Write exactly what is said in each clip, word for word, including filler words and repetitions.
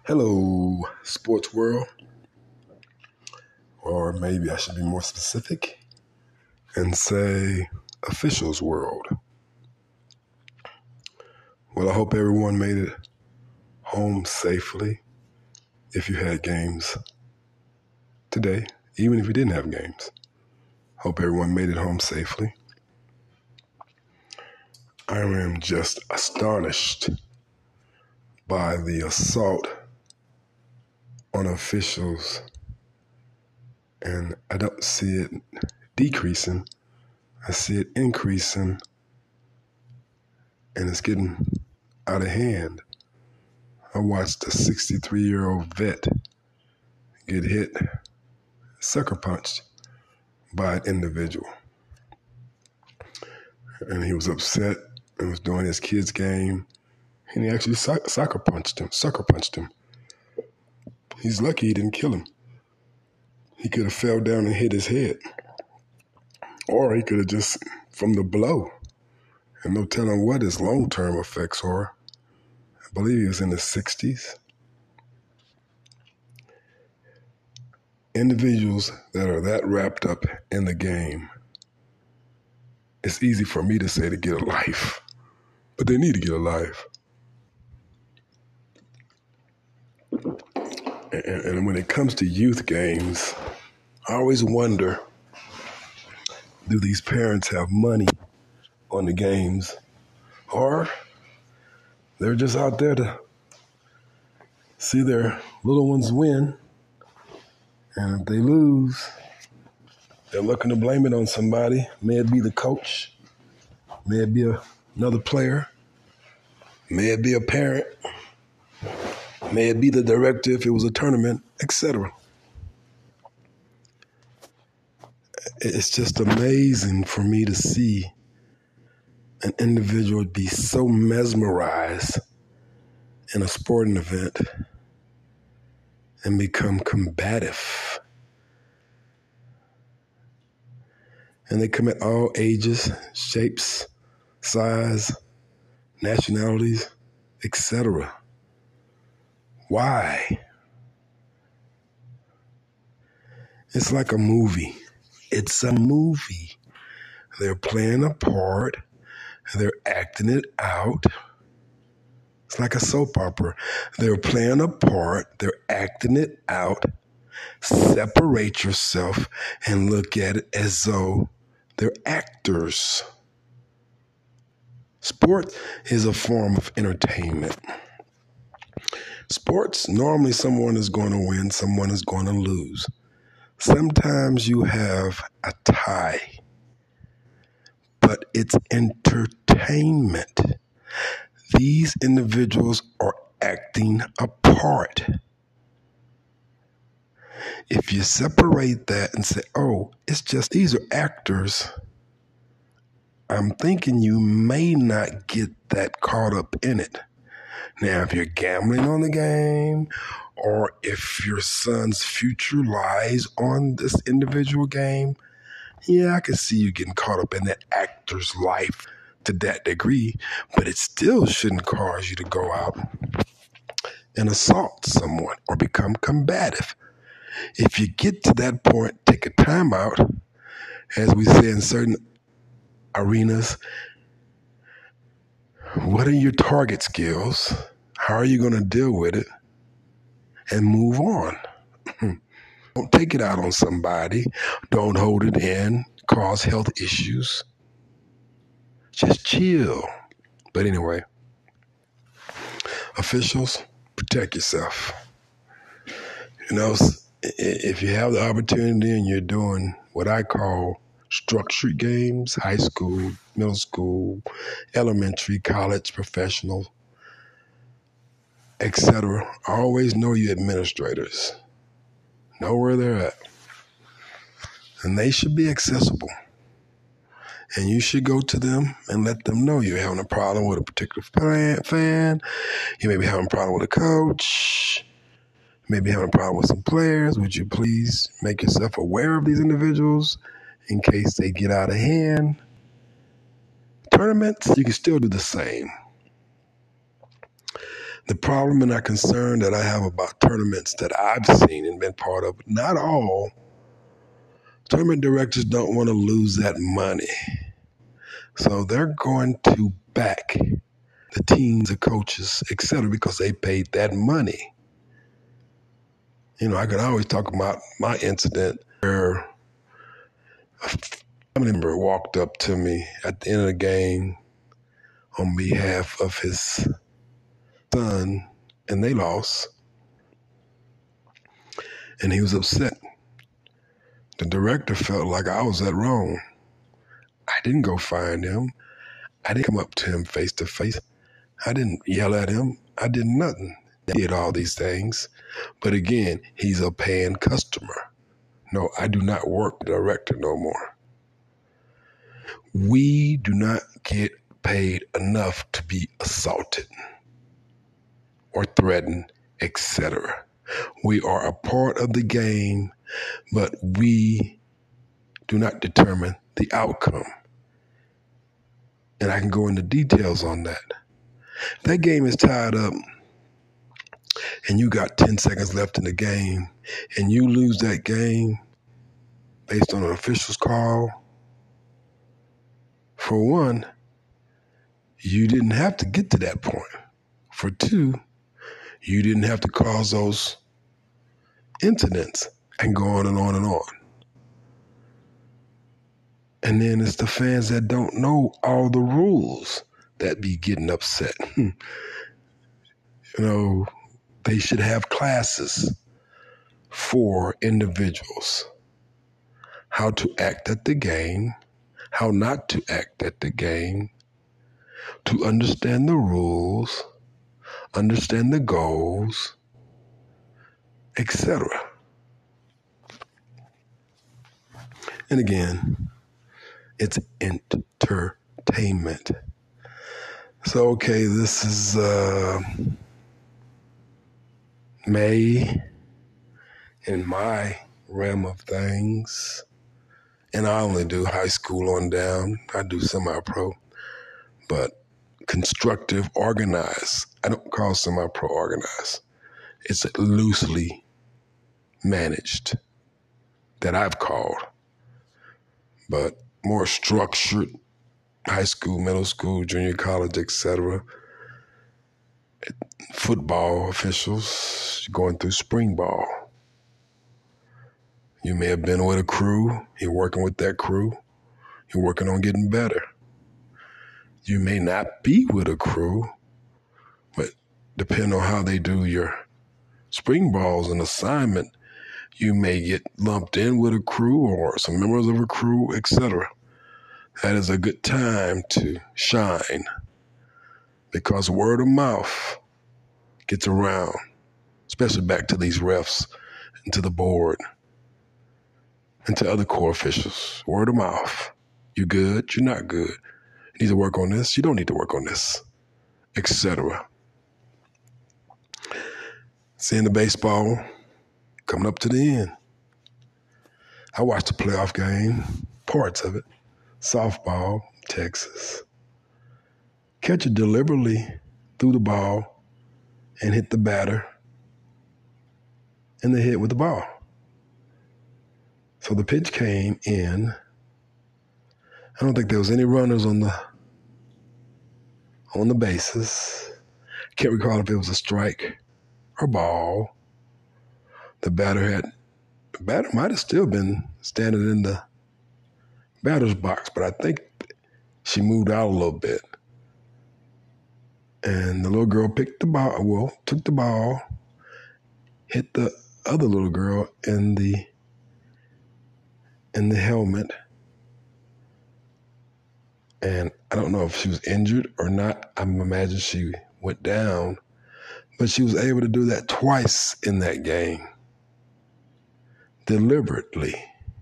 Hello, sports world, or maybe I should be more specific and say officials world. Well, I hope everyone made it home safely if you had games today, even if you didn't have games. Hope everyone made it home safely. I am just astonished by the assault on officials, and I don't see it decreasing. I see it increasing, and it's getting out of hand. I watched a sixty-three-year-old vet get hit, sucker punched by an individual. And he was upset and was doing his kid's game, and he actually sucker punched him, sucker punched him. He's lucky he didn't kill him. He could have fell down and hit his head. Or he could have just, from the blow, and no telling what his long-term effects are. I believe he was in his sixties. Individuals that are that wrapped up in the game, it's easy for me to say to get a life, but they need to get a life. And, and when it comes to youth games, I always wonder, do these parents have money on the games, or they're just out there to see their little ones win, and if they lose, they're looking to blame it on somebody. May it be the coach, may it be a, another player, may it be a parent, may it be the director if it was a tournament, et cetera. It's just amazing for me to see an individual be so mesmerized in a sporting event and become combative. And they come at all ages, shapes, size, nationalities, et cetera. Why? It's like a movie. It's a movie. They're playing a part. They're acting it out. It's like a soap opera. They're playing a part. They're acting it out. Separate yourself and look at it as though they're actors. Sport is a form of entertainment. Sports, normally someone is going to win, someone is going to lose. Sometimes you have a tie, but it's entertainment. These individuals are acting a part. If you separate that and say, oh, it's just these are actors, I'm thinking you may not get that caught up in it. Now, if you're gambling on the game, or if your son's future lies on this individual game, yeah, I can see you getting caught up in that actor's life to that degree, but it still shouldn't cause you to go out and assault someone or become combative. If you get to that point, take a time out. As we say in certain arenas, what are your target skills? How are you going to deal with it? And move on. Don't take it out on somebody. Don't hold it in, cause health issues. Just chill. But anyway, officials, protect yourself. You know, if you have the opportunity and you're doing what I call structured games, high school, middle school, elementary, college, professional, et cetera, always know your administrators. Know where they're at. And they should be accessible. And you should go to them and let them know you're having a problem with a particular fan. You may be having a problem with a coach. You may be having a problem with some players. Would you please make yourself aware of these individuals in case they get out of hand? Tournaments, you can still do the same. The problem and our concern that I have about tournaments that I've seen and been part of, not all, tournament directors don't want to lose that money. So they're going to back the teams, the coaches, et cetera, because they paid that money. You know, I could always talk about my incident where a family member walked up to me at the end of the game on behalf of his son, and they lost. And he was upset. The director felt like I was at wrong. I didn't go find him. I didn't come up to him face to face. I didn't yell at him. I did nothing. I did all these things. But again, he's a paying customer. No, I do not work the director no more. We do not get paid enough to be assaulted or threatened, et cetera. We are a part of the game, but we do not determine the outcome. And I can go into details on that. If that game is tied up and you got ten seconds left in the game and you lose that game based on an official's call, for one, you didn't have to get to that point. For two, you didn't have to cause those incidents and go on and on and on. And then it's the fans that don't know all the rules that be getting upset. You know, they should have classes for individuals. How to act at the game, how not to act at the game, to understand the rules, understand the goals, et cetera. And again, it's entertainment. So, okay, this is uh, May in my realm of things. And I only do high school on down. I do semi-pro. But constructive, organized. I don't call semi-pro organized. It's loosely managed that I've called. But more structured, high school, middle school, junior college, et cetera. Football officials going through spring ball. You may have been with a crew. You're working with that crew. You're working on getting better. You may not be with a crew, but depending on how they do your spring balls and assignment, you may get lumped in with a crew or some members of a crew, et cetera. That is a good time to shine because word of mouth gets around, especially back to these refs and to the board and to other core officials. Word of mouth. You good? You're not good. You need to work on this. You don't need to work on this, et cetera. Seeing the baseball coming up to the end. I watched the playoff game, parts of it. Softball, Texas. Catcher deliberately threw the ball and hit the batter, and they hit with the ball. So the pitch came in. I don't think there was any runners on the on the bases. Can't recall if it was a strike or ball. The batter had the batter might have still been standing in the batter's box, but I think she moved out a little bit. And the little girl picked the ball, well, took the ball, hit the other little girl in the in the helmet. And I don't know if she was injured or not. I imagine she went down. But she was able to do that twice in that game. Deliberately.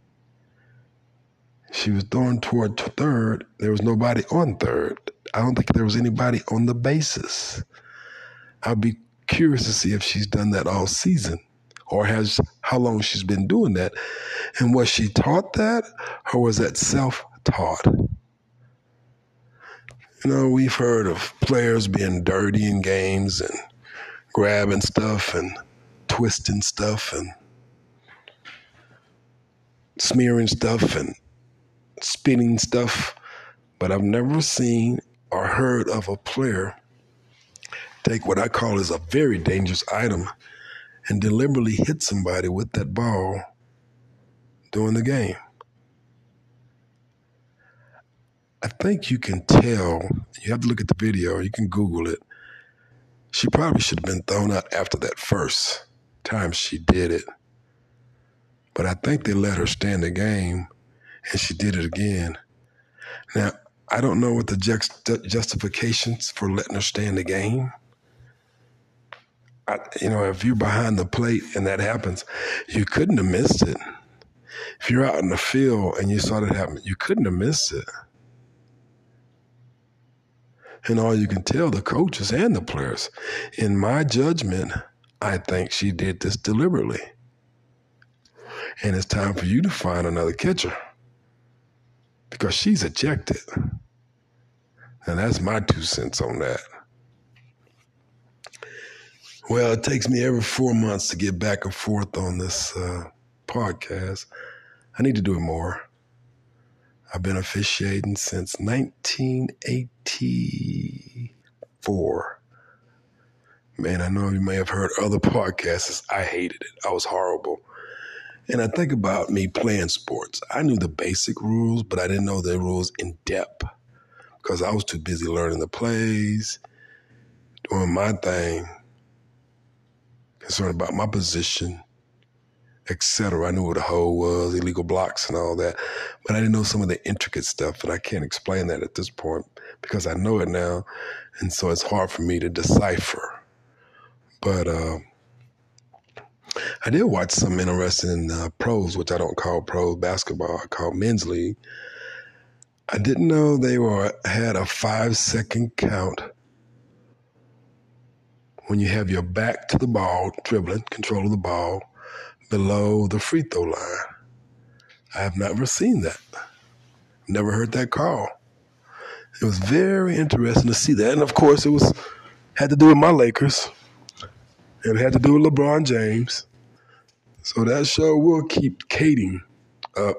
She was throwing toward third. There was nobody on third. I don't think there was anybody on the bases. I'd be curious to see if she's done that all season or has how long she's been doing that. And was she taught that or was that self-taught? You know, we've heard of players being dirty in games and grabbing stuff and twisting stuff and smearing stuff and spinning stuff. But I've never seen or heard of a player take what I call is a very dangerous item and deliberately hit somebody with that ball during the game. I think you can tell, you have to look at the video, you can Google it. She probably should have been thrown out after that first time she did it. But I think they let her stay in the game, and she did it again. Now, I don't know what the just, justifications for letting her stay in the game. I, you know, if you're behind the plate and that happens, you couldn't have missed it. If you're out in the field and you saw that happen, you couldn't have missed it. And all you can tell the coaches and the players, in my judgment, I think she did this deliberately. And it's time for you to find another catcher because she's ejected. And that's my two cents on that. Well, it takes me every four months to get back and forth on this uh, podcast. I need to do it more. I've been officiating since nineteen eighty-four. Man, I know you may have heard other podcasts. I hated it. I was horrible. And I think about me playing sports. I knew the basic rules, but I didn't know the rules in depth because I was too busy learning the plays, doing my thing, concerned about my position, et cetera. I knew what a hole was, illegal blocks and all that, but I didn't know some of the intricate stuff, and I can't explain that at this point because I know it now, and so it's hard for me to decipher. But uh, I did watch some interesting uh, pros, which I don't call pros basketball, I call men's league. I didn't know they were had a five-second count when you have your back to the ball, dribbling, control of the ball, below the free throw line. I have never seen that. Never heard that call. It was very interesting to see that. And of course, it was had to do with my Lakers. It had to do with LeBron James. So that show will keep Katie up.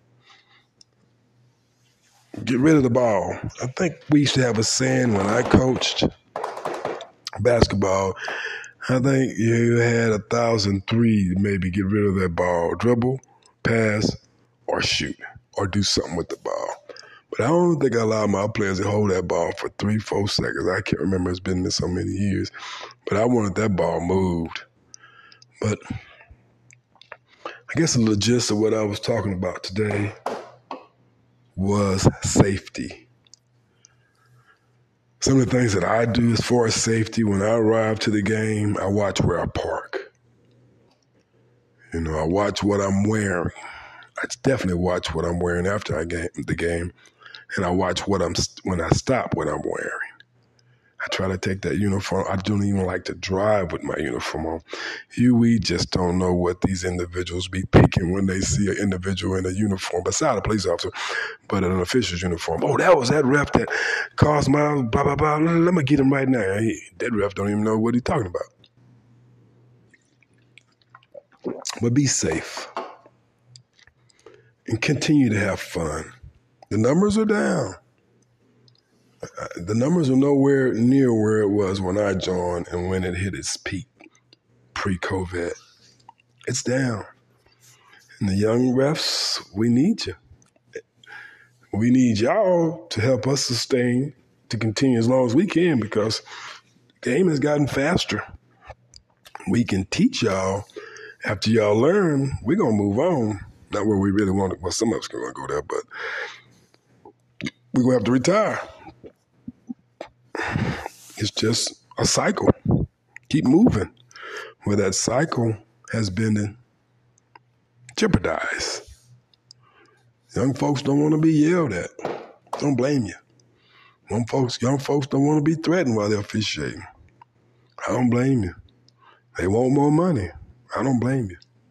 Get rid of the ball. I think we used to have a saying when I coached basketball. I think you had a thousand three to maybe get rid of that ball. Dribble, pass, or shoot, or do something with the ball. But I don't think I allowed my players to hold that ball for three, four seconds. I can't remember. It's been so many years. But I wanted that ball moved. But I guess the gist of what I was talking about today was safety. Some of the things that I do as far as safety, when I arrive to the game, I watch where I park. You know, I watch what I'm wearing. I definitely watch what I'm wearing after I game, the game, and I watch what I'm when I stop what I'm wearing. I try to take that uniform. I don't even like to drive with my uniform on. You, we just don't know what these individuals be picking when they see an individual in a uniform, beside a police officer, but in an official's uniform. Oh, that was that ref that caused my blah, blah, blah. Let me get him right now. He, that ref don't even know what he's talking about. But be safe and continue to have fun. The numbers are down. The numbers are nowhere near where it was when I joined and when it hit its peak pre-COVID. It's down. And the young refs, we need you. We need y'all to help us sustain, to continue as long as we can, because the game has gotten faster. We can teach y'all. After y'all learn, we're going to move on. Not where we really want to. Well, some of us are going to go there, but we're going to have to retire. It's just a cycle. Keep moving. Where that cycle has been jeopardized. Young folks don't want to be yelled at. Don't blame you. Young folks, young folks don't want to be threatened while they're officiating. I don't blame you. They want more money. I don't blame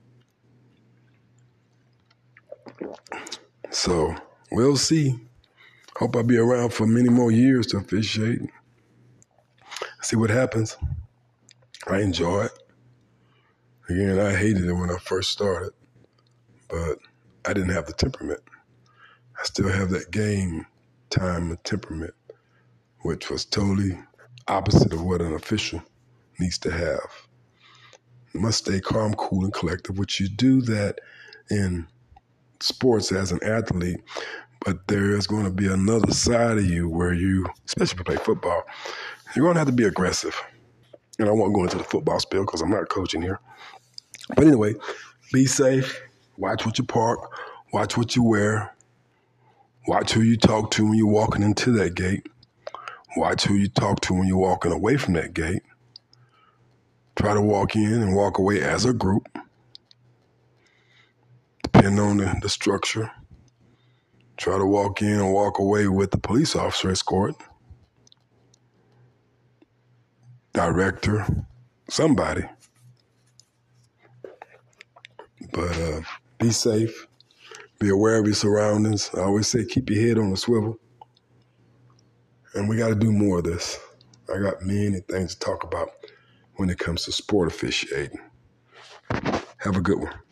you. So we'll see. Hope I'll be around for many more years to officiate. See what happens. I enjoy it. Again, I hated it when I first started, but I didn't have the temperament. I still have that game time and temperament, which was totally opposite of what an official needs to have. You must stay calm, cool, and collected, which you do that in sports as an athlete, but there is going to be another side of you where you, especially if you play football, you're going to have to be aggressive. And I won't go into the football spiel because I'm not coaching here. But anyway, be safe. Watch what you park. Watch what you wear. Watch who you talk to when you're walking into that gate. Watch who you talk to when you're walking away from that gate. Try to walk in and walk away as a group, depending on the, the structure. Try to walk in and walk away with the police officer escort, director, somebody. But uh, be safe. Be aware of your surroundings. I always say keep your head on the swivel. And we got to do more of this. I got many things to talk about when it comes to sport officiating. Have a good one.